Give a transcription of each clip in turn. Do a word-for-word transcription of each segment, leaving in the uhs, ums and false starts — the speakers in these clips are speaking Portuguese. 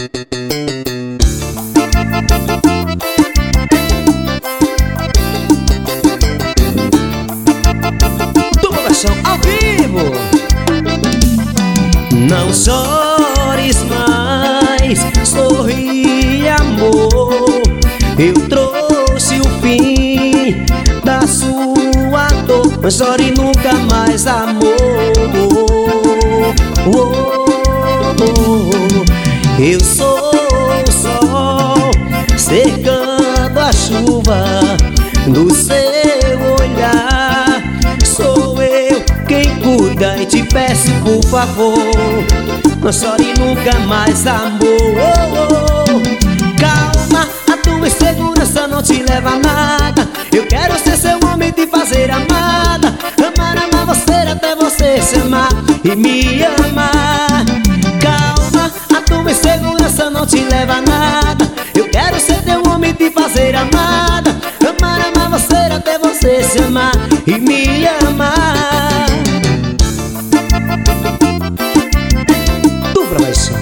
Dupla versão ao vivo. Não chores mais, sorri, amor. Eu trouxe o fim da sua dor. Não chore nunca mais, amor. Oh, oh, oh. Eu sou o sol cercando a chuva do seu olhar. Sou eu quem cuida e te peço, por favor, não chore nunca mais, amor. Oh, oh. Calma, a tua insegurança não te leva a nada. Eu quero ser seu homem, te fazer amada. Amar, amar você até você se amar e me amar. Calma, a tua insegurança não te leva a nada. Eu quero ser teu homem, te fazer amada. Amar, amar você até você se amar e me amar. Dupla versão.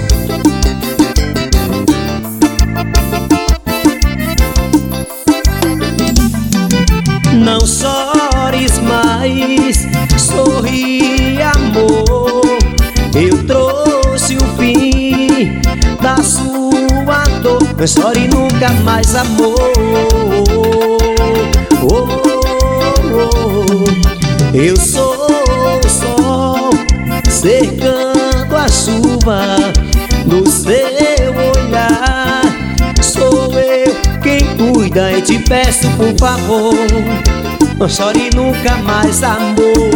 Não chores mais, sorri, amor. Eu trouxe o fim da sua dor. Não chore nunca mais, amor. Oh, oh, oh. Eu sou o sol cercando a chuva do seu olhar. Sou eu quem cuida e te peço, por favor, não chore nunca mais, amor.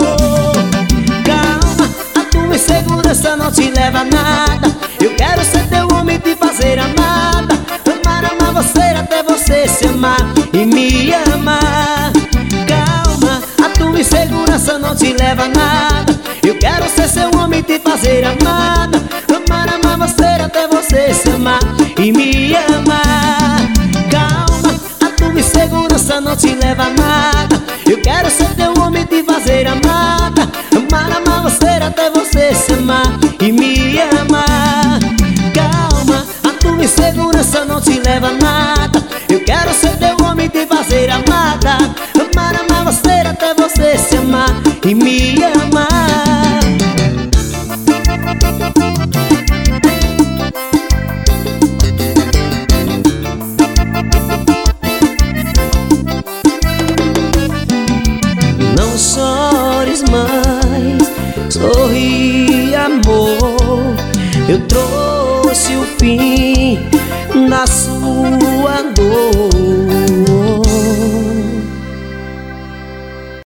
Calma, a tua insegurança não te leva a nada. Eu quero ser teu homem, te fazer amada. Amar, amar você até você se amar e me amar. Calma, a tua insegurança não te leva a nada. Eu quero ser seu homem, te fazer amada. Amar, amar você até você se amar e me amar. Calma, a tua insegurança não te leva a nada. Eu quero ser teu homem, te fazer amada. Amar, amar você até você se amar e me amar. Calma, a tua insegurança não te leva a nada. Eu quero ser teu homem, te fazer amada. Amar, amar você até você se amar e me amar. Não chores mais, sorri, amor. Eu trouxe o fim